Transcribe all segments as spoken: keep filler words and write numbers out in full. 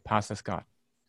Pastor Scott.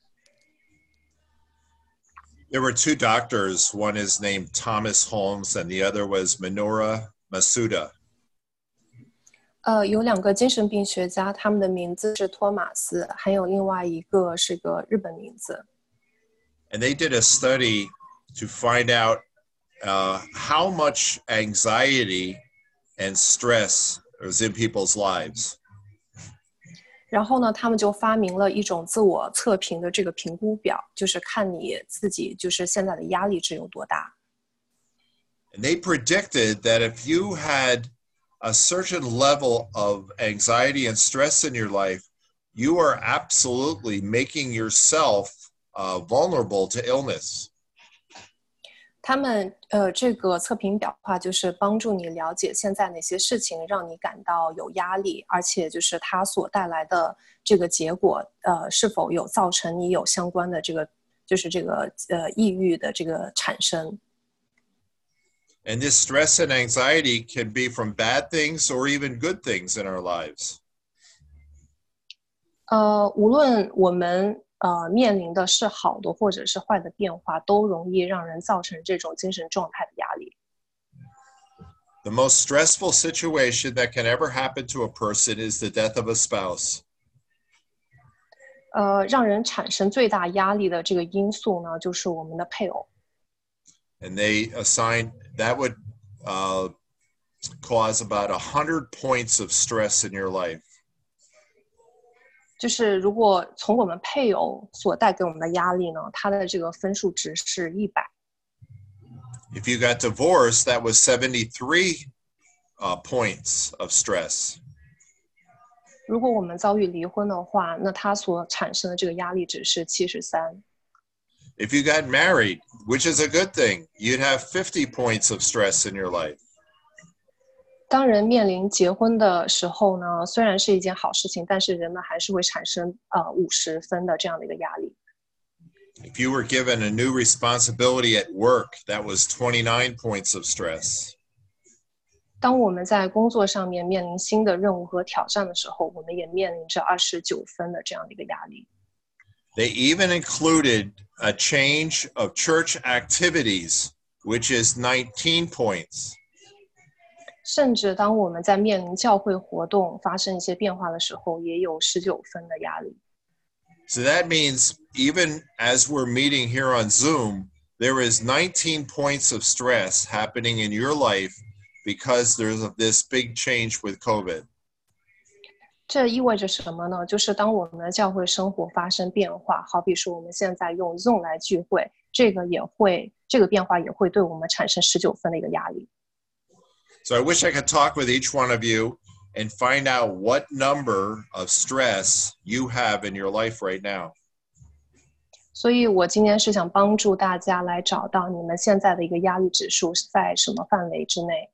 There were two doctors. One is named Thomas Holmes, and the other was Minoru Masuda. 呃，有两个精神病学家，他们的名字是托马斯，还有另外一个是个日本名字。 And they did a study to find out uh, how much anxiety and stress is in people's lives. 然后呢，他们就发明了一种自我测评的这个评估表，就是看你自己就是现在的压力值有多大。 And they predicted that if you had a certain level of anxiety and stress in your life, you are absolutely making yourself uh, vulnerable to illness. 他们呃，这个测评表的话，就是帮助你了解现在哪些事情让你感到有压力，而且就是它所带来的这个结果，呃，是否有造成你有相关的这个，就是这个呃抑郁的这个产生。 And this stress and anxiety can be from bad things or even good things in our lives. 呃，无论我们呃面临的是好的或者是坏的变化，都容易让人造成这种精神状态的压力。 The most stressful situation that can ever happen to a person is the death of a spouse. 呃，让人产生最大压力的这个因素呢，就是我们的配偶。 And they assign that would uh, cause about a hundred points of stress in your life. 就是如果从我们配偶所带给我们的压力呢，它的这个分数值是一百。 If you got divorced, that was seventy-three uh, points of stress. 如果我们遭遇离婚的话，那它所产生的这个压力值是七十三。 If you got married, which is a good thing, you'd have fifty points of stress in your life. 当人面临结婚的时候呢，虽然是一件好事情，但是人们还是会产生呃五十分的这样的一个压力。 If you were given a new responsibility at work, that was twenty-nine points of stress. 当我们在工作上面面临新的任务和挑战的时候，我们也面临着二十九分的这样的一个压力。 They even included a change of church activities, which is nineteen points. 甚至当我们在面临教会活动发生一些变化的时候，也有十九分的压力。 So that means even as we're meeting here on Zoom, there is nineteen points of stress happening in your life because there's this big change with COVID. 这意味着什么呢？就是当我们的教会生活发生变化，好比说我们现在用 Zoom 来聚会，这个也会，这个变化也会对我们产生十九分的一个压力。 So I wish I could talk with each one of you and find out what number of stress you have in your life right now. 所以我今天是想帮助大家来找到你们现在的一个压力指数在什么范围之内。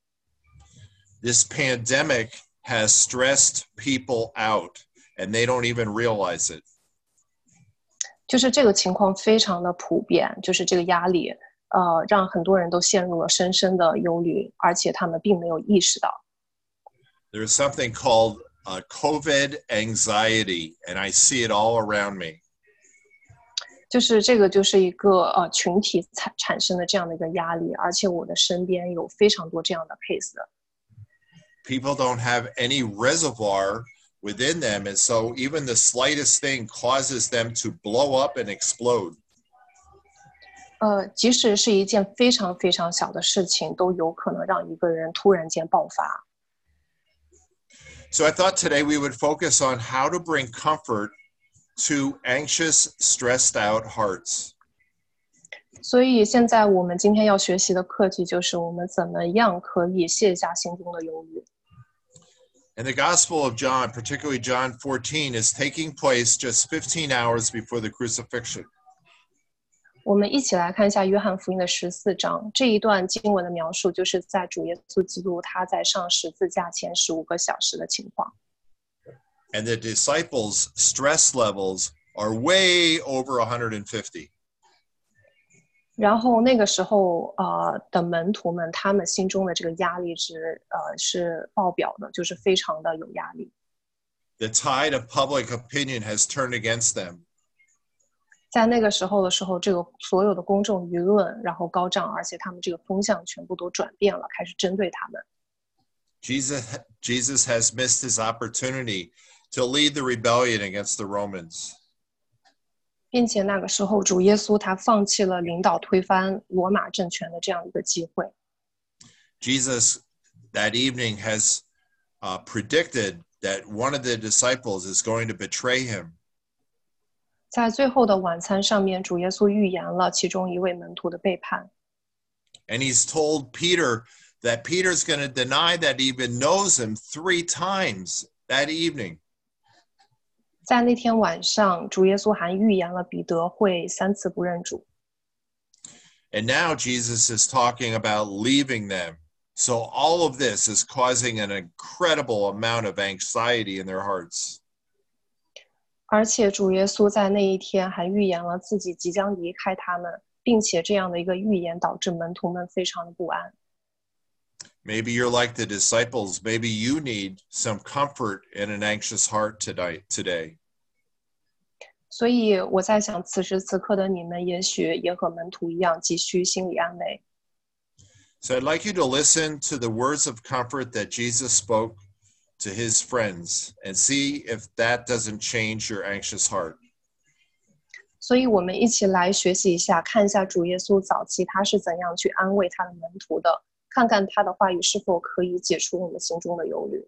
This pandemic has stressed people out and they don't even realize it. 就是这个情况非常的普遍，就是这个压力，呃，让很多人都陷入了深深的忧虑，而且他们并没有意识到。 There's something called uh, COVID anxiety, and I see it all around me. 就是这个就是一个呃群体产产生的这样的一个压力，而且我的身边有非常多这样的 case 的。 People don't have any reservoir within them, and so even the slightest thing causes them to blow up and explode. 呃，即使是一件非常非常小的事情，都有可能让一个人突然间爆发。 So I thought today we would focus on how to bring comfort to anxious, stressed out hearts. 所以现在我们今天要学习的课题就是我们怎么样可以卸下心中的忧虑。 And the Gospel of John, particularly John fourteen, is taking place just fifteen hours before the crucifixion. 我们一起来看一下约翰福音的十四章，这一段经文的描述就是在主耶稣基督他在上十字架前十五个小时的情况。 And the disciples' stress levels are way over one hundred fifty. 然后那个时候，呃的门徒们，他们心中的这个压力值，呃是爆表的，就是非常的有压力。 The tide of public opinion has turned against them. 在那个时候的时候，这个所有的公众舆论然后高涨，而且他们这个风向全部都转变了，开始针对他们。 Jesus, Jesus has missed his opportunity to lead the rebellion against the Romans. 并且那个时候，主耶稣他放弃了领导推翻罗马政权的这样一个机会。 Jesus that evening has uh, predicted that one of the disciples is going to betray him. 在最后的晚餐上面，主耶稣预言了其中一位门徒的背叛。 And he's told Peter that Peter's going to deny that he even knows him three times that evening. 在那天晚上，主耶稣还预言了彼得会三次不认主。 And now Jesus is talking about leaving them. So all of this is causing an incredible amount of anxiety in their hearts. 而且主耶稣在那一天还预言了自己即将离开他们，并且这样的一个预言导致门徒们非常的不安。 Maybe you're like the disciples. Maybe you need some comfort in an anxious heart tonight, today. 所以我在想，此时此刻的你们，也许也和门徒一样，急需心理安慰。 So I'd like you to listen to the words of comfort that Jesus spoke to his friends and see if that doesn't change your anxious heart. 所以我们一起来学习一下，看一下主耶稣早期他是怎样去安慰他的门徒的，看看他的话语是否可以解除我们心中的忧虑。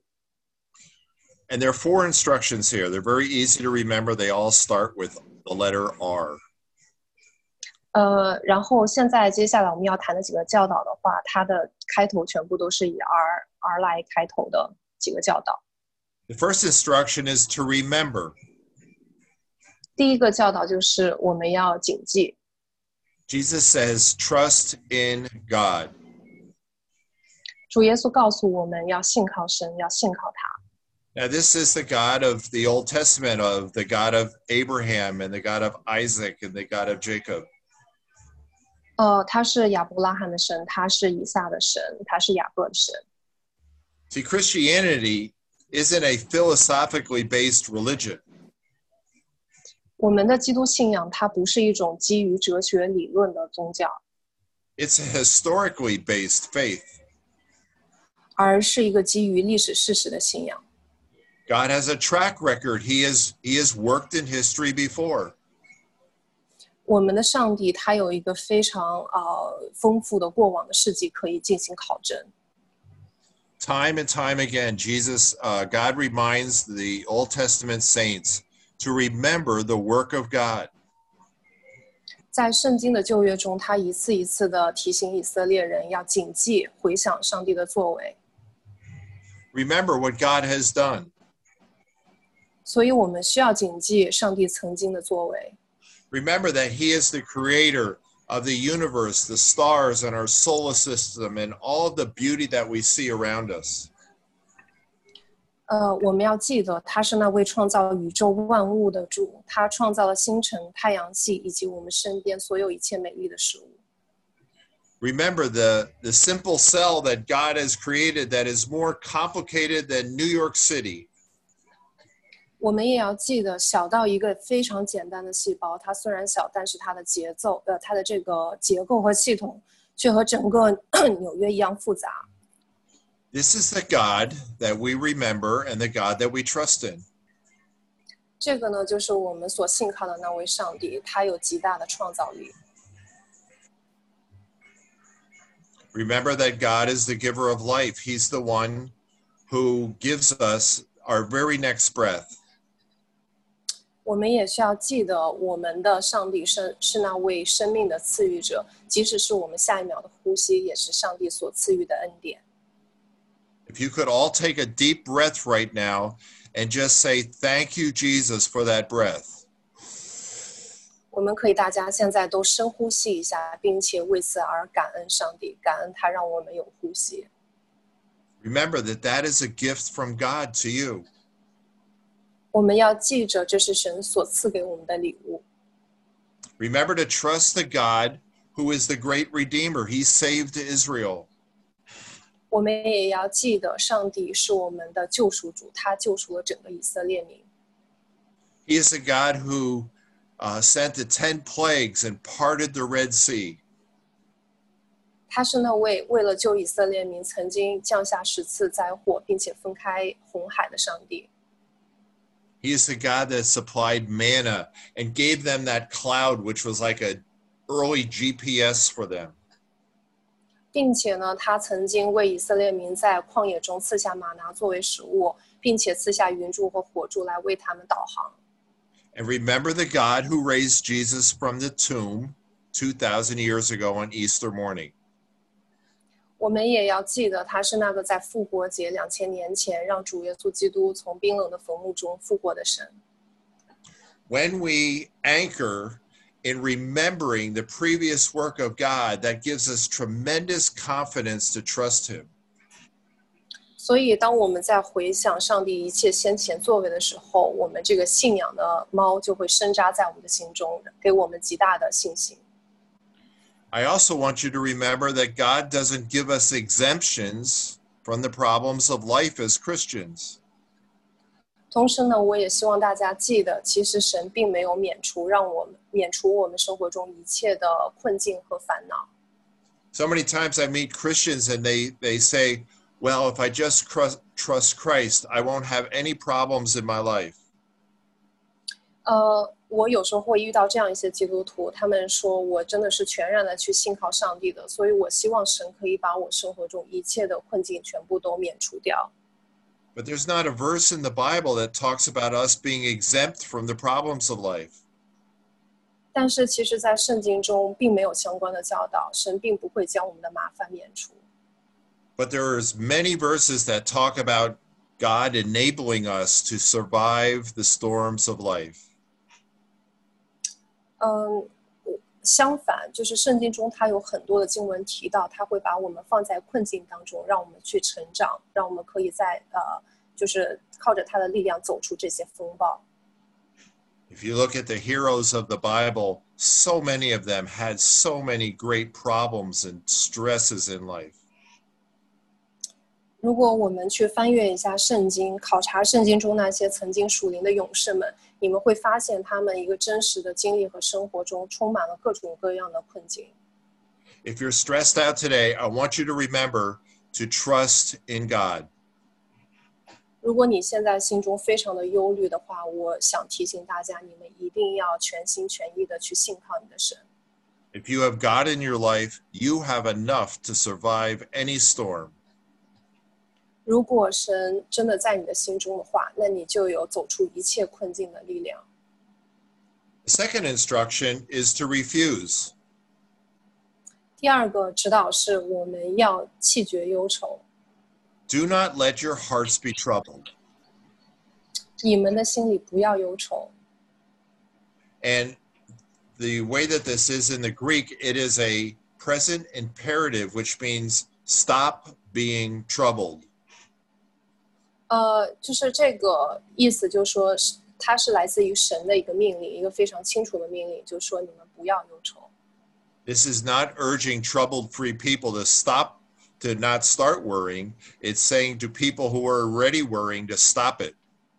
And there are four instructions here. They're very easy to remember. They all start with the letter R. 呃，然后现在接下来我们要谈的几个教导的话，它的开头全部都是以 R R 来开头的几个教导。 The first instruction is to remember. 第一个教导就是我们要谨记。 Jesus says, trust in God. 主耶稣告诉我们要信靠神，要信靠他。 Now, this is the God of the Old Testament, of the God of Abraham and the God of Isaac and the God of Jacob. 呃，他是亚伯拉罕的神，他是以撒的神，他是雅各的神。 See, Christianity isn't a philosophically based religion. 我们的基督信仰，它不是一种基于哲学理论的宗教， It's a historically based faith. 而是一个基于历史事实的信仰。 God has a track record. He has, he has worked in history before. 我们的上帝他有一个非常呃丰富的过往的事迹可以进行考证。 Time and time again, Jesus, uh, God reminds the Old Testament saints to remember the work of God. 在圣经的旧约中，他一次一次的提醒以色列人要谨记、回想上帝的作为。 Remember what God has done. 所以我们需要谨记上帝曾经的作为。 Remember that He is the creator of the universe, the stars, and our solar system, and all the beauty that we see around us. 呃，我们要记得，他是那位创造宇宙万物的主，他创造了星辰、太阳系以及我们身边所有一切美丽的事物。 Remember the, the simple cell that God has created that is more complicated than New York City. 我们也要记得，小到一个非常简单的细胞，它虽然小，但是它的节奏，呃，它的这个结构和系统，却和整个纽约一样复杂。 This is the God that we remember and the God that we trust in. 这个呢，就是我们所信靠的那位上帝，他有极大的创造力。 Remember that God is the giver of life. He's the one who gives us our very next breath. 我们也需要记得，我们的上帝是是那位生命的赐予者，即使是我们下一秒的呼吸，也是上帝所赐予的恩典。 If you could all take a deep breath right now and just say, thank you, Jesus, for that breath. 我们可以大家现在都深呼吸一下，并且为此而感恩上帝，感恩他让我们有呼吸。 Remember that that is a gift from God to you. 我们要记着，这是神所赐给我们的礼物。 Remember to trust the God who is the great Redeemer. He saved Israel. 我们也要记得，上帝是我们的救赎主，他救赎了整个以色列民。 He is the God who uh, sent the ten plagues and parted the Red Sea. 他是那位为了救以色列民曾经降下十次灾祸，并且分开红海的上帝。 He is the God that supplied manna and gave them that cloud, which was like an early G P S for them. 并且呢，他曾经为以色列民在旷野中赐下玛拿作为食物，并且赐下云柱和火柱来为他们导航。 And remember the God who raised Jesus from the tomb two thousand years ago on Easter morning. 我们也要记得，他是那个在复活节两千年前让主耶稣基督从冰冷的坟墓中复活的神。 When we anchor in remembering the previous work of God, that gives us tremendous confidence to trust Him. 所以，当我们在回想上帝一切先前作为的时候，我们这个信仰的锚就会深扎在我们的心中，给我们极大的信心。 I also want you to remember that God doesn't give us exemptions from the problems of life as Christians. 同时呢，我也希望大家记得，其实神并没有免除让我们免除我们生活中一切的困境和烦恼。 So many times I meet Christians and they, they say, well, if I just trust, trust Christ, I won't have any problems in my life. 呃，我有时候会遇到这样一些基督徒，他们说我真的是全然的去信靠上帝的，所以我希望神可以把我生活中一切的困境全部都免除掉。 But there's not a verse in the Bible that talks about us being exempt from the problems of life. 但是其实在圣经中并没有相关的教导，神并不会将我们的麻烦免除。 But there's many verses that talk about God enabling us to survive the storms of life. 嗯，相反，就是圣经中它有很多的经文提到，它会把我们放在困境当中，让我们去成长，让我们可以在呃，就是靠着它的力量走出这些风暴。 If you look at the heroes of the Bible, so many of them had so many great problems and stresses in life. 如果我们去翻阅一下圣经，考察圣经中那些曾经属灵的勇士们，你们会发现他们一个真实的经历和生活中充满了各种各样的困境。 If you're stressed out today, I want you to remember to trust in God. 如果你现在心中非常的忧虑的话，我想提醒大家，你们一定要全心全意的去信靠你的神。 If you have God in your life, you have enough to survive any storm. 如果神真的在你的心中的话，那你就有走出一切困境的力量。 The second instruction is to refuse. 第二个指导是我们要弃绝忧愁。 Do not let your hearts be troubled. 你们的心里不要忧愁。 And the way that this is in the Greek, it is a present imperative, which means stop being troubled. 呃，就是这个意思，就是说它是来自于神的一个命令，一个非常清楚的命令，就是说你们不要忧愁。 This is not urging troubled-free people to stop, to not start worrying. It's saying to people who are already worrying to stop it.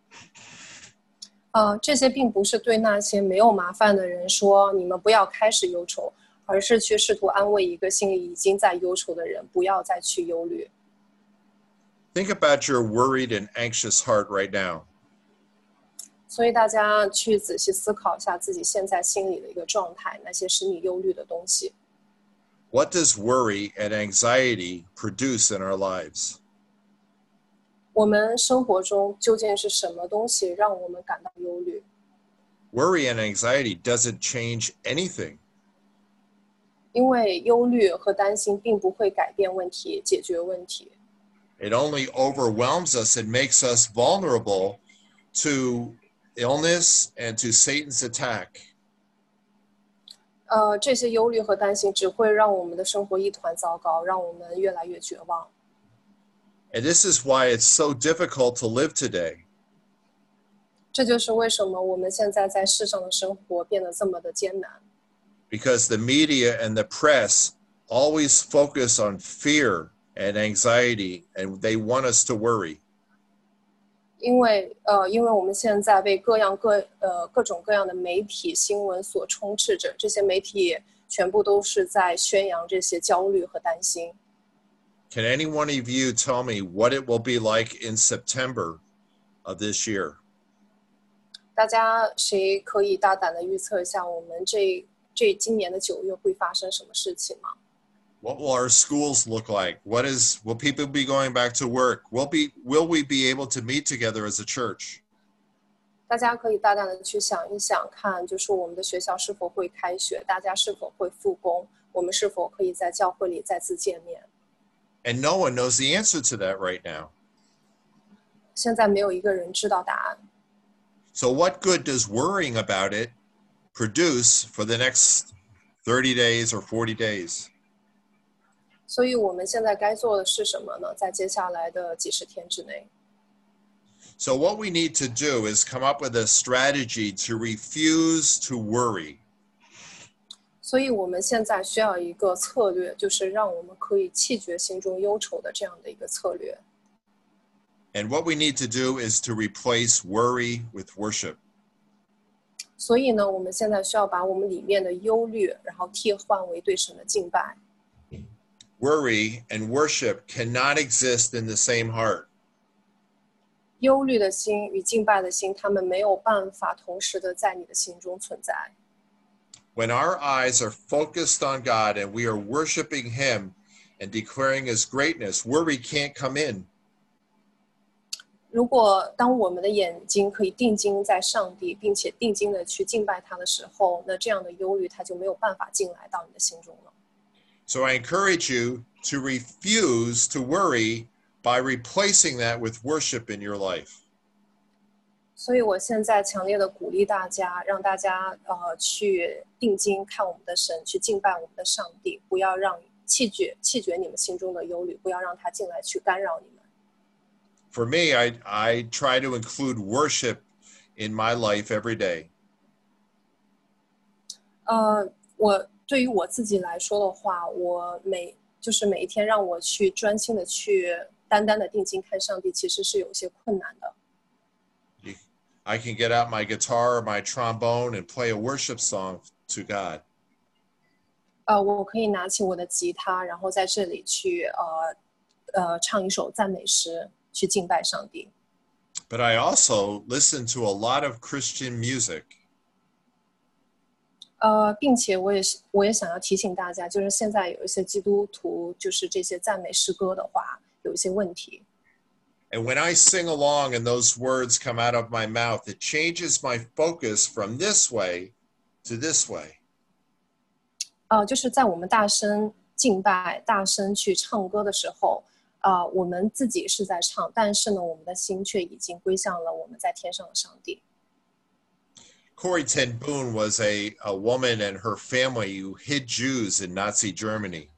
呃，这些并不是对那些没有麻烦的人说你们不要开始忧愁，而是去试图安慰一个心里已经在忧愁的人，不要再去忧虑。 Think about your worried and anxious heart right now. 所以大家去仔细思考一下自己现在心里的一个状态，那些使你忧虑的东西。 What does worry and anxiety produce in our lives? 我们生活中究竟是什么东西让我们感到忧虑？ Worry and anxiety doesn't change anything. 因为忧虑和担心并不会改变问题、解决问题。 It only overwhelms us and makes us vulnerable to illness and to Satan's attack. 呃，这些忧虑和担心只会让我们的生活一团糟糕，让我们越来越绝望。 And this is why it's so difficult to live today. 这就是为什么我们现在在世上的生活变得这么的艰难。 Because the media and the press always focus on fear and anxiety, and they want us to worry. 因为呃，因为我们现在被各样各呃各种各样的媒体新闻所充斥着，这些媒体全部都是在宣扬这些焦虑和担心。 Can any one of you tell me what it will be like in September of this year? 大家谁可以大胆的预测一下，我们这这今年的九月会发生什么事情吗？ What will our schools look like? What is will people be going back to work? Will be will we be able to meet together as a church? 大家可以大胆的去想一想，看就是我们的学校是否会开学，大家是否会复工，我们是否可以在教会里再次见面。 And no one knows the answer to that right now. 现在没有一个人知道答案。 So what good does worrying about it produce for the next thirty days or forty days? 所以我们现在该做的是什么呢？在接下来的几十天之内。 So what we need to do is come up with a strategy to refuse to worry. 所以我们现在需要一个策略，就是让我们可以弃绝心中忧愁的这样的一个策略。 And what we need to do is to replace worry with worship. 所以呢，我们现在需要把我们里面的忧虑，然后替换为对神的敬拜。 Worry and worship cannot exist in the same heart. 忧虑的心与敬拜的心，他们没有办法同时的在你的心中存在。 When our eyes are focused on God and we are worshiping Him and declaring His greatness, worry can't come in. 如果当我们的眼睛可以定睛在上帝，并且定睛的去敬拜他的时候，那这样的忧虑他就没有办法进来到你的心中了。 So I encourage you to refuse to worry by replacing that with worship in your life. 所以我现在强烈的鼓励大家，让大家呃去定睛看我们的神，去敬拜我们的上帝，不要让弃绝弃绝你们心中的忧虑，不要让他进来去干扰你们。 For me, I, I try to include worship in my life every day. 呃，我对于我自己来说的话，我每就是每一天让我去专心的去单单的定睛看上帝，其实是有一些困难的。 I can get out my guitar or my trombone and play a worship song to God. 呃，我可以拿起我的吉他，然后在这里去呃呃唱一首赞美诗，去敬拜上帝。 But I also listen to a lot of Christian music. 呃，并且我也是，我也想要提醒大家，就是现在有一些基督徒，就是这些赞美诗歌的话，有一些问题。 And when I sing along and those words come out of my mouth, it changes my focus from this way to this way. 呃，就是在我们大声敬拜、大声去唱歌的时候，啊、呃，我们自己是在唱，但是呢，我们的心却已经归向了我们在天上的上帝。 Corrie ten Boom was a, a woman and her family who hid Jews in Nazi Germany.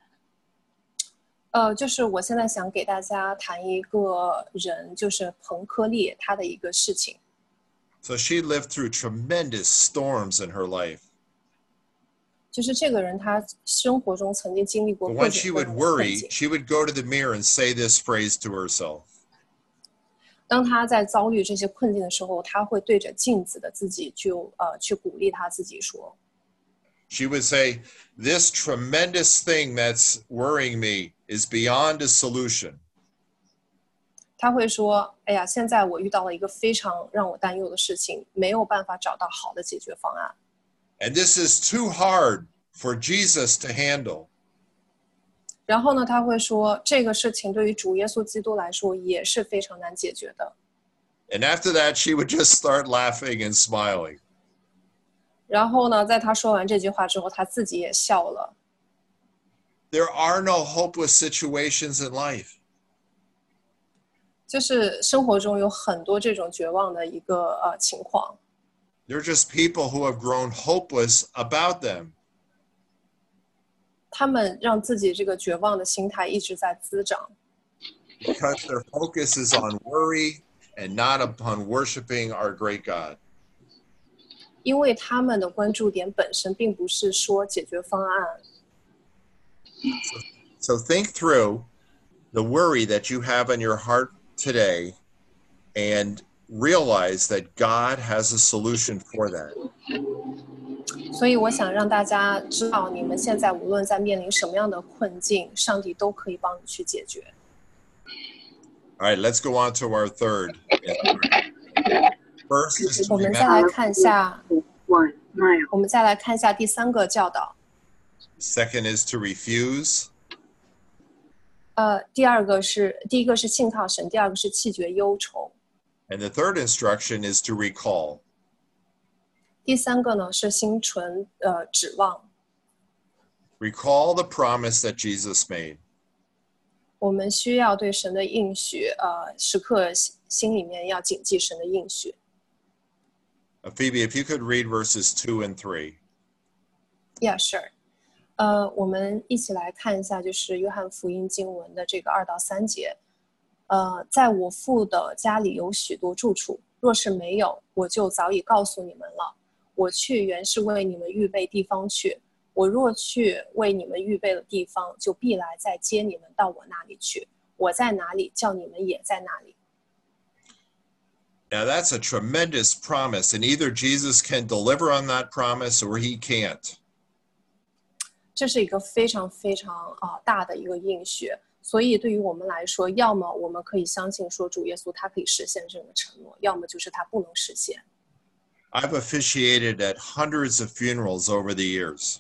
呃，就是我现在想给大家谈一个人，就是彭科利他的一个事情。 So she lived through tremendous storms in her life. 就是这个人他生活中曾经经历过 But 各 when 种 she 各 would 样的困 worry, 境。 she would go to the mirror and say this phrase to herself. 当他在遭遇这些困境的时候，他会对着镜子的自己就呃去鼓励他自己说。 She would say, this tremendous thing that's worrying me is beyond a solution. 他会说：“哎呀，现在我遇到了一个非常让我担忧的事情，没有办法找到好的解决方案。 And this is too hard for Jesus to handle. 然后呢，他会说这个事情对于主耶稣基督来说也是非常难解决的。 And after that, she would just start laughing and smiling. 然后呢，在他说完这句话之后，他自己也笑了。 There are no hopeless situations in life. 就是生活中有很多这种绝望的一个呃情况。 They're just people who have grown hopeless about them. 他们让自己这个绝望的心态一直在滋长。 Because their focus is on worry and not upon worshiping our great God. 因为他们的关注点本身并不是说解决方案。 So think through the worry that you have in your heart today and realize that God has a solution for that. 所以我想让大家知道，你们现在无论在面临什么样的困境，上帝都可以帮你去解决。 All right, let's go on to our third. First is to 我们再来看一下，我们再来看一下第三个教导。 Second is to refuse. 呃，第二个是第一个是信靠神，第二个是弃绝忧愁。 And the third instruction is to recall. 第三个呢是心存呃指望。 Recall the promise that Jesus made. 我们需要对神的应许，呃，时刻心里面要谨记神的应许。 Uh, Phoebe, if you could read verses two and three. Yeah, sure. 呃，我们一起来看一下，就是约翰福音经文的这个二到三节。呃，在我父的家里有许多住处，若是没有，我就早已告诉你们了。我去原是为你们预备地方去。我若去为你们预备了地方，就必来再接你们到我那里去。我在哪里，叫你们也在那里。 Now that's a tremendous promise, and either Jesus can deliver on that promise or he can't. 这是一个非常非常啊、呃、大的一个应许，所以对于我们来说，要么我们可以相信说主耶稣他可以实现这个承诺，要么就是他不能实现。 I've officiated at hundreds of funerals over the years.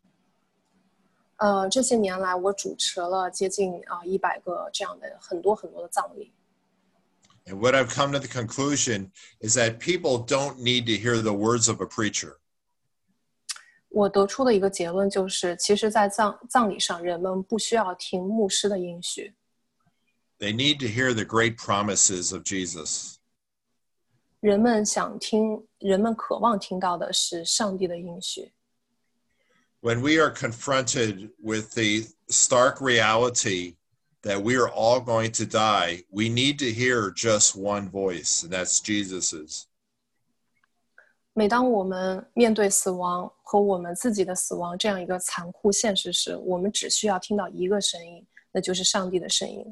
呃，这些年来我主持了接近啊一百个这样的很多很多的葬礼。 And what I've come to the conclusion is that people don't need to hear the words of a preacher. 我得出的一个结论就是，其实在葬葬礼上，人们不需要听牧师的应许。 They need to hear the great promises of Jesus. 人们想听，人们渴望听到的是上帝的应许。 When we are confronted with the stark reality that we are all going to die, we need to hear just one voice, and that's Jesus's. 每当我们面对死亡和我们自己的死亡这样一个残酷现实时，我们只需要听到一个声音，那就是上帝的声音。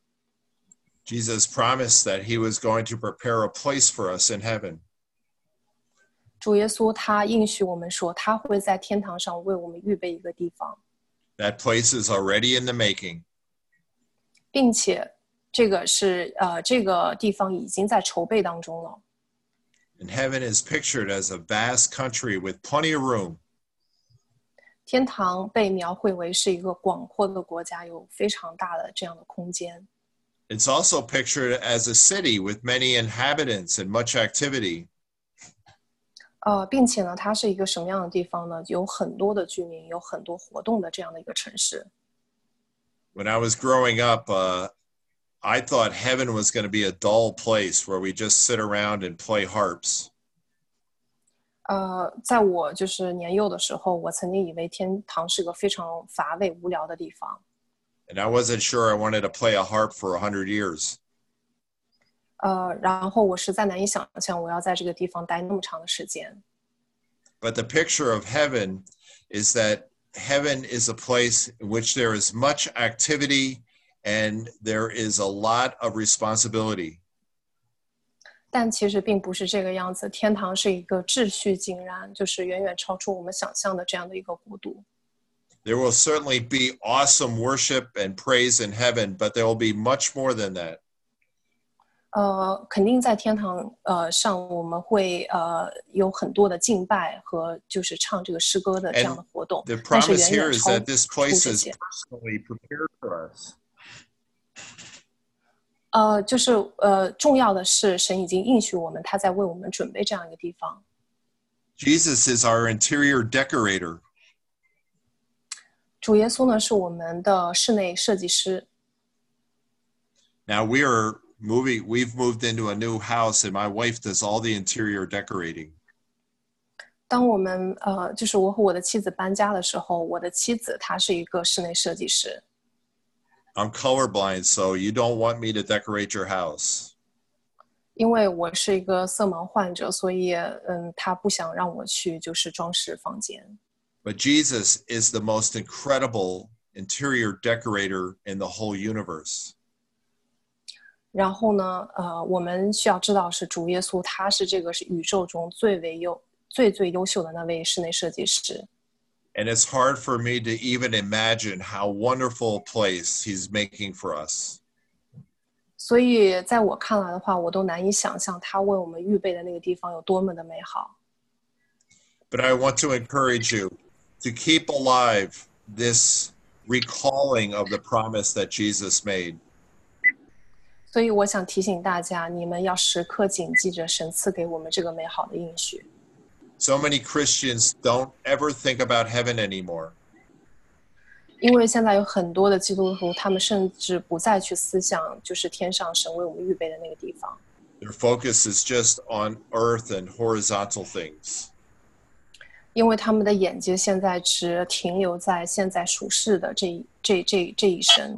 Jesus promised that he was going to prepare a place for us in heaven. 主耶稣他应许我们说，他会在天堂上为我们预备一个地方。 That place is already in the making. 并且这个是呃这个地方已经在筹备当中了。 And heaven is pictured as a vast country with plenty of room. 天堂被描绘为是一个广阔的国家，有非常大的这样的空间。 It's also pictured as a city with many inhabitants and much activity. 呃，并且呢，它是一个什么样的地方呢？有很多的居民，有很多活动的这样的一个城市。 When I was growing up, uh, I thought heaven was going to be a dull place where we just sit around and play harps. 呃，在我就是年幼的时候，我曾经以为天堂是个非常乏味无聊的地方。 And I wasn't sure I wanted to play a harp for a hundred years. 呃，然后我实在难以想象我要在这个地方待那么长的时间。 But the picture of heaven is that heaven is a place in which there is much activity and there is a lot of responsibility. 但其实并不是这个样子，天堂是一个秩序井然，就是远远超出我们想象的这样的一个国度。 There will certainly be awesome worship and praise in heaven, but there will be much more than that. 呃，肯定在天堂呃上，我们会呃有很多的敬拜和就是唱这个诗歌的这样的活动。 The 但是 promise 远 here 远 is 超 that this 出 place 这 is 些。 personally prepared for us. 呃，就是呃，重要的是，神已经应许我们，他在为我们准备这样一个地方。 Jesus is our interior decorator. 主耶稣呢，是我们的室内设计师。 Now we are moving, we've moved into a new house and my wife does all the interior decorating. 当我们呃，就是我和我的妻子搬家的时候，我的妻子她是一个室内设计师。 I'm colorblind, so you don't want me to decorate your house. 因为我是一个色盲患者，所以嗯，他不想让我去就是装饰房间。 But Jesus is the most incredible interior decorator in the whole universe. 然后呢，呃，我们需要知道是主耶稣，他是这个是宇宙中最为优、最最优秀的那位室内设计师。 And it's hard for me to even imagine how wonderful a place he's making for us. 所以在我看来的话，我都难以想象他为我们预备的那个地方有多么的美好。 But I want to encourage you to keep alive this recalling of the promise that Jesus made. 所以我想提醒大家，你们要时刻谨记着神赐给我们这个美好的应许。 So many Christians don't ever think about heaven anymore. 因为现在有很多的基督徒，他们甚至不再去思想，就是天上神为我们预备的那个地方。 Their focus is just on earth and horizontal things. 因为他们的眼界现在只停留在现在属世的这这这这一生。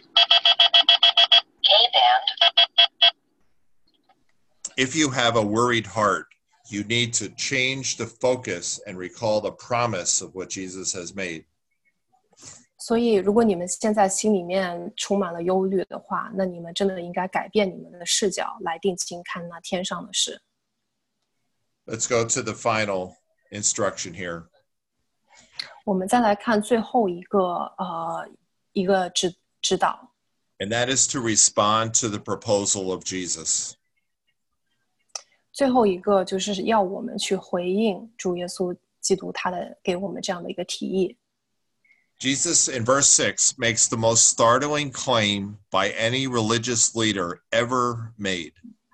If you have a worried heart, you need to change the focus and recall the promise of what Jesus has made. 所以，如果你们现在心里面充满了忧虑的话，那你们真的应该改变你们的视角，来定睛看那天上的事。 Let's go to the final instruction here. 我们再来看最后一个呃一个指指导。 And that is to respond to the proposal of Jesus. 最后一个就是要我们去回应主耶稣基督他的给我们这样的一个提议。 Jesus in verse six makes the most startling claim by any religious leader ever made.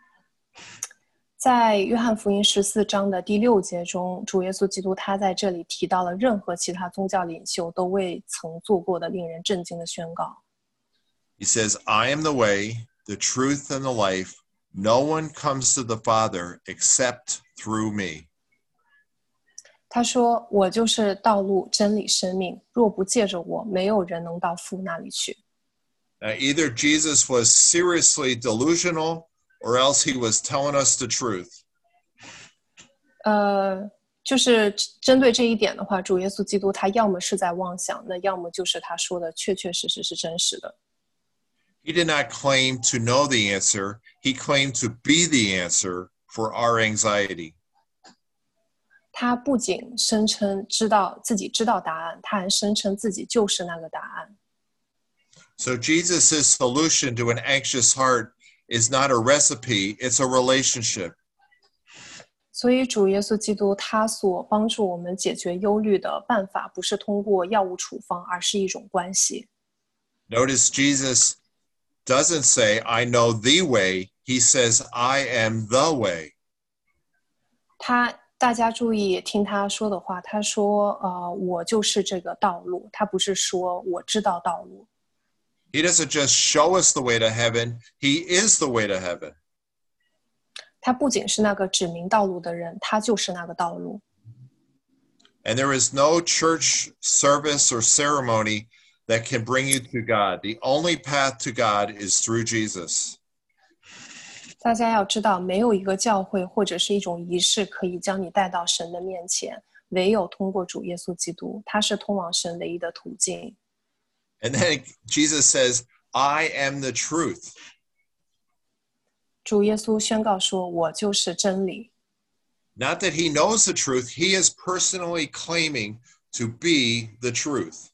在约翰福音十四章的第六节中，主耶稣基督他在这里提到了任何其他宗教领袖都未曾做过的令人震惊的宣告。 He says, I am the way, the truth, and the life. No one comes to the Father except through me. 他说：“我就是道路、真理、生命。若不借着我，没有人能到父那里去。” Now, either Jesus was seriously delusional, or else he was telling us the truth. 呃，就是针对这一点的话，主耶稣基督他要么是在妄想，那要么就是他说的确确实实是真实的。 He did not claim to know the answer. He claimed to be the answer for our anxiety. 他不仅声称知道自己知道答案，他还声称自己就是那个答案。 So Jesus' solution to an anxious heart is not a recipe, it's a relationship. 所以主耶稣基督他所帮助我们解决忧虑的办法，不是通过药物处方，而是一种关系。 Notice Jesus doesn't say, I know the way. He says, I am the way. 他大家注意听他说的话，他说：“呃，我就是这个道路。”他不是说我知道道路。 He doesn't just show us the way to heaven. He is the way to heaven. 他不仅是那个指明道路的人，他就是那个道路。 And there is no church service or ceremony that can bring you to God. The only path to God is through Jesus. 大家要知道，没有一个教会或者是一种仪式可以将你带到神的面前，唯有通过主耶稣基督，他是通往神唯一的途径。 And then Jesus says, I am the truth. 主耶稣宣告说：“我就是真理。” Not that he knows the truth, he is personally claiming to be the truth.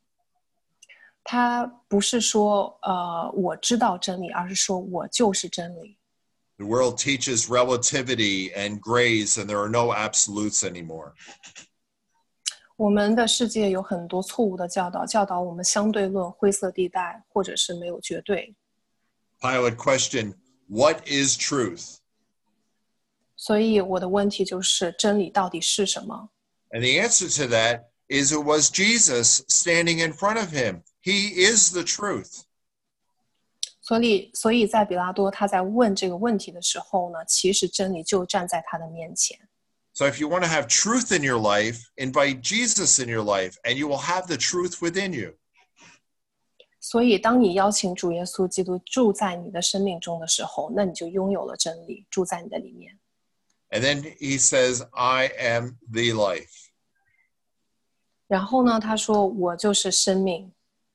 他不是说呃我知道真理，而是说我就是真理。 The world teaches relativity and grace, and there are no absolutes anymore. 我们的世界有很多错误的教导，教导我们相对论、灰色地带，或者是没有绝对。 Pilate questioned, what is truth? 所以我的问题就是，真理到底是什么？ And the answer to that is it was Jesus standing in front of him. He is the truth. 所以，所以在比拉多他在问这个问题的时候呢，其实真理就站在他的面前。 So if you want to have truth in your life, invite Jesus in your life, and you will have the truth within you. 所以，当你邀请主耶稣基督住在你的生命中的时候，那你就拥有了真理，住在你的里面。 And then he says, I am the life. 然后呢，他说：“我就是生命。”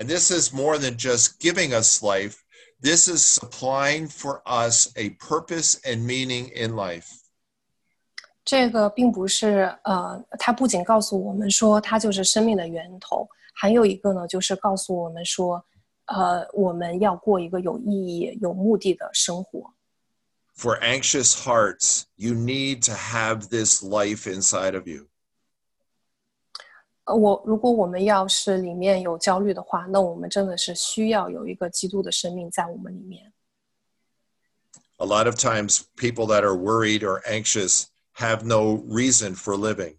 And this is more than just giving us life. This is supplying for us a purpose and meaning in life. 这个并不是呃，它不仅告诉我们说它就是生命的源头，还有一个呢，就是告诉我们说，呃，我们要过一个有意义、有目的的生活。 For anxious hearts, you need to have this life inside of you. 呃，我如果我们要是里面有焦虑的话，那我们真的是需要有一个基督的生命在我们里面。 A lot of times, people that are worried or anxious have no reason for living.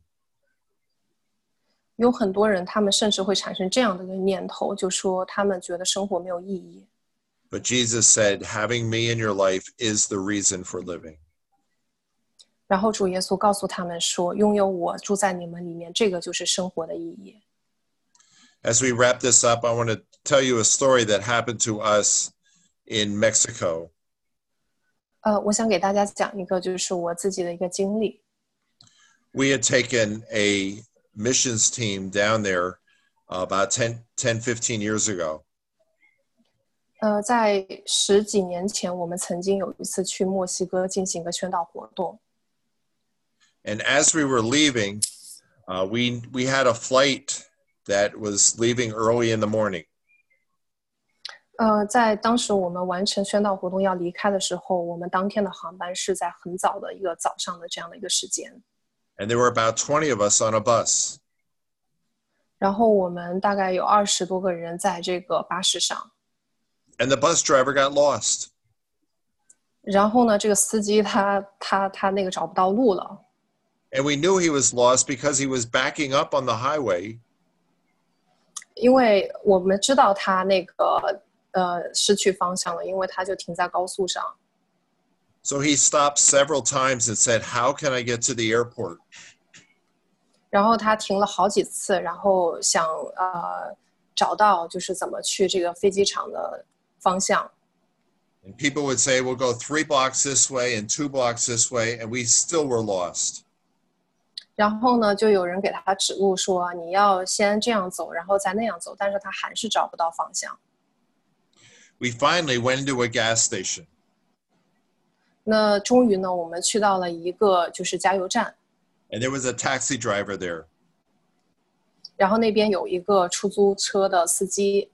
有很多人，他们甚至会产生这样的一个念头，就说他们觉得生活没有意义。 But Jesus said, having me in your life is the reason for living. 然后主耶稣告诉他们说，拥有我住在你们里面，这个就是生活的意义。 As we wrap this up, I want to tell you a story that happened to us in Mexico. 呃，我想给大家讲一个，就是我自己的一个经历。 We had taken a missions team down there uh, about ten, ten, fifteen years ago. 呃，在十几年前，我们曾经有一次去墨西哥进行一个宣道活动。 And as we were leaving, uh, we we had a flight that was leaving early in the morning. 呃，在当时我们完成宣道活动要离开的时候，我们当天的航班是在很早的一个早上的这样的一个时间。 And there were about twenty of us on a bus. 然后我们大概有二十多个人在这个巴士上。 And the bus driver got lost. 然后呢，这个司机他他他那个找不到路了。 And we knew he was lost because he was backing up on the highway. 因为我们知道他那个呃失去方向了，因为他就停在高速上。 So he stopped several times and said, "How can I get to the airport?" 然后他停了好几次，然后想呃找到就是怎么去这个飞机场的方向。 And people would say, "We'll go three blocks this way and two blocks this way," and we still were lost. 然后呢，就有人给他指路说你要先这样走，然后再那样走，但是他还是找不到方向。 We finally went into a gas station. 那终于呢，我们去到了一个就是加油站。 And there was a taxi driver there. 然后那边有一个出租车的司机。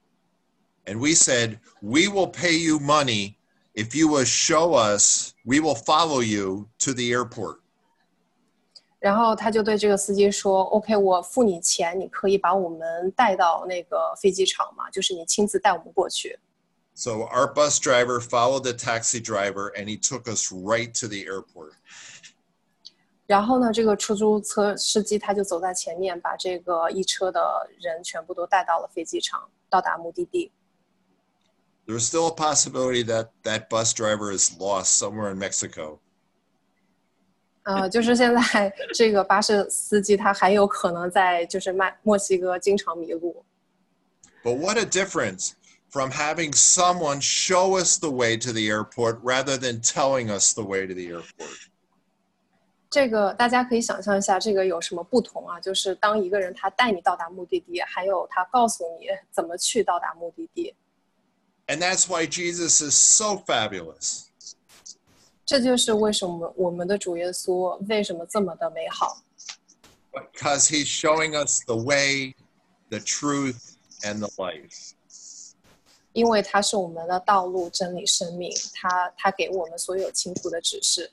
And we said, "We will pay you money if you will show us, we will follow you to the airport." 然后他就对这个司机说 ：“OK， 我付你钱，你可以把我们带到那个飞机场嘛，就是你亲自带我们过去。” So our bus driver followed the taxi driver, and he took us right to the airport. 然后呢，这个出租车司机他就走在前面，把这个一车的人全部都带到了飞机场，到达目的地。 There was still a possibility that that bus driver is lost somewhere in Mexico. 呃，就是现在这个巴士司机他还有可能在就是麦墨西哥经常迷路。 But what a difference from having someone show us the way to the airport rather than telling us the way to the airport. 这个大家可以想象一下，这个有什么不同啊？就是当一个人他带你到达目的地，还有他告诉你怎么去到达目的地。 And that's why Jesus is so fabulous. 这就是为什么我们的主耶稣为什么这么的美好。 Because he's showing us the way, the truth, and the life. 因为他是我们的道路、真理、生命，他他给我们所有清楚的指示。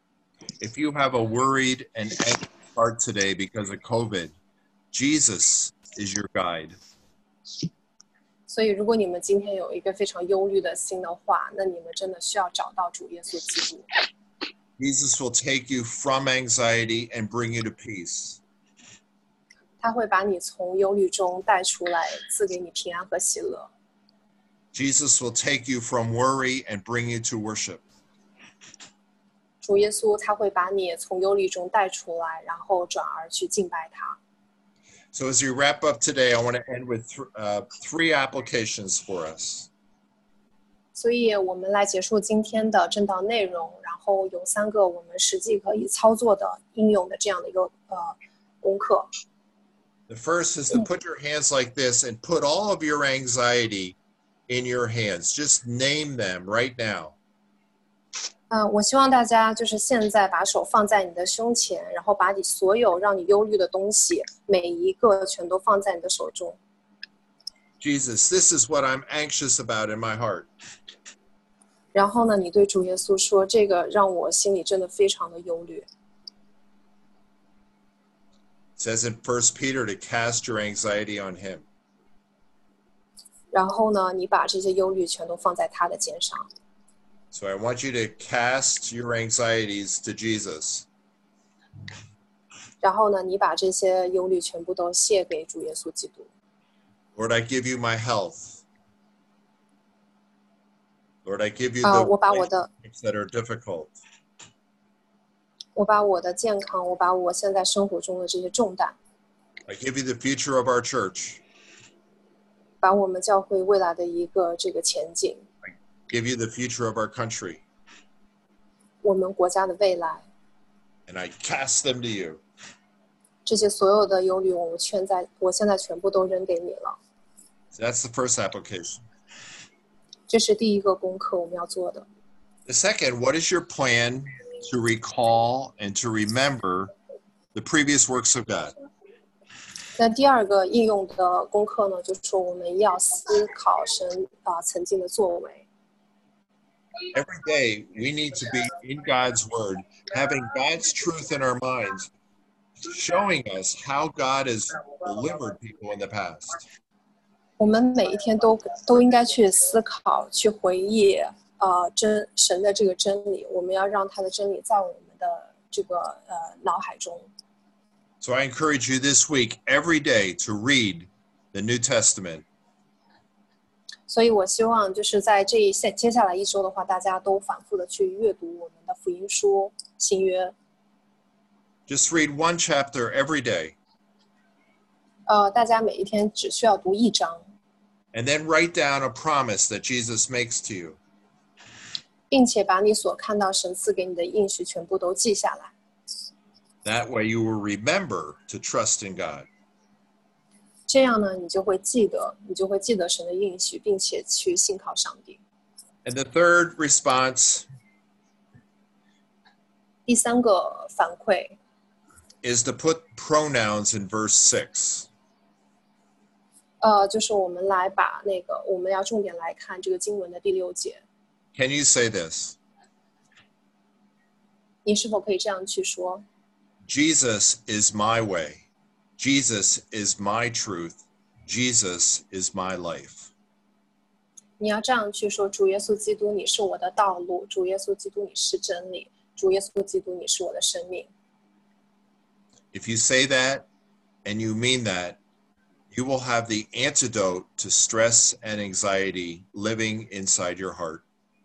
If you have a worried and anxious heart today because of COVID, Jesus is your guide. 所以，如果你们今天有一个非常忧虑的心的话，那你们真的需要找到主耶稣基督。 Jesus will take you from anxiety and bring you to peace. 他会把你从忧虑中带出来，赐给你平安和喜乐。 Jesus will take you from worry and bring you to worship. 主耶稣他会把你从忧虑中带出来，然后转而去敬拜他。 So as we wrap up today, I want to end with th- uh, three applications for us. 所以我们来结束今天的正道内容，然后有三个我们实际可以操作的应用的这样的一个呃功课。 The first is to put your hands like this and put all of your anxiety in your hands. Just name them right now. 嗯，我希望大家就是现在把手放在你的胸前，然后把你所有让你忧虑的东西，每一个全都放在你的手中。 Jesus, this is what I'm anxious about in my heart. 然后呢，你对主耶稣说，这个让我心里真的非常的忧虑。 It says in First Peter to cast your anxiety on him. 然后呢，你把这些忧虑全都放在他的肩上。 So I want you to cast your anxieties to Jesus. 然后呢，你把这些忧虑全部都卸给主耶稣基督。 Lord, I give you my health. Lord, I give you 啊、 the 我把我的 relationships that are difficult. 我把我的健康，我把我现在生活中的这些重担， I give you the future of our church. 把我们教会未来的一个这个前景， Give you the future of our country. 我们国家的未来， And I cast them to you. 这些所有的忧虑，我们全在，我现在全部都扔给你了。 So that's the first application. 这是第一个功课我们要做的。 The second, what is your plan to recall and to remember the previous works of God? 那第二个应用的功课呢，就是说我们要思考神啊、曾经的作为。 Every day, we need to be in God's Word, having God's truth in our minds, showing us how God has delivered people in the past. 我们每一天都都应该去思考、去回忆，呃，真神的这个真理。我们要让他的真理在我们的这个呃脑海中。 So I encourage you this week, every day, to read the New Testament. 所以我希望就是在这一接接下来一周的话，大家都反复的去阅读我们的福音书新约。 Just read one chapter every day, 呃，大家每一天只需要读一章， and then write down a promise that Jesus makes to you. 并且把你所看到神赐给你的应许全部都记下来。 That way you will remember to trust in God. 这样呢，你就会记得，你就会记得神的应许，并且去信靠上帝。 And the third response 第三个反馈 is to put pronouns in verse six. 呃，就是我们来把那个，我们要重点来看这个经文的第六节。 Can you say this? 你是否可以这样去说？ Jesus is my way. Jesus is my truth. Jesus is my life. 你要这样去说：主耶稣基督，你是我的道路；主耶稣基督，你是真理；主耶稣基督，你是我的生命。 If you say that and you mean that, you will have the antidote to stress and anxiety living inside your heart.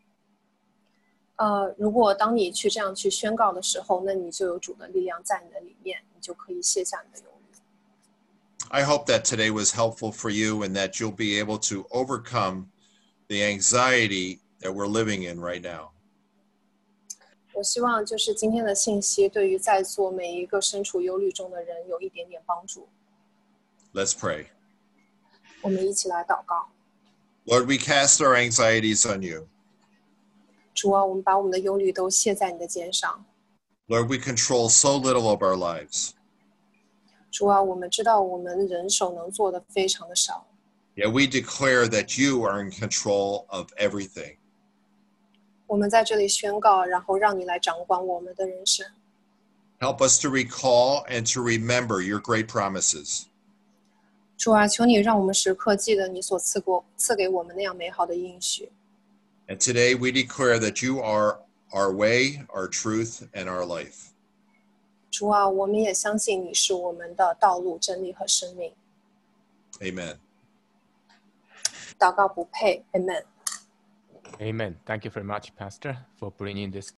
呃，如果当你去这样去宣告的时候，那你就有主的力量在你的里面，你就可以卸下你的忧虑。 I hope that today was helpful for you and that you'll be able to overcome the anxiety that we're living in right now. 我希望就是今天的信息对于在座每一个身处忧虑中的人有一点点帮助。 Let's pray. 我们一起来祷告。 Lord, we cast our anxieties on you. 主啊，我们把我们的忧虑都卸在你的肩上。 Lord, we control so little of our lives. 主啊，我们知道我们人手能做的非常的少。 Yet we declare that you are in control of everything. 我们在这里宣告，然后让你来掌管我们的人生。 Help us to recall and to remember your great promises. 主啊，求你让我们时刻记得你所赐过赐给我们那样美好的应许。 And today we declare that you are our way, our truth, and our life. 主啊，我们也相信你是我们的道路、真理和生命。 Amen. 祷告不配 ，Amen。 Amen. Thank you very much, Pastor, for bringing this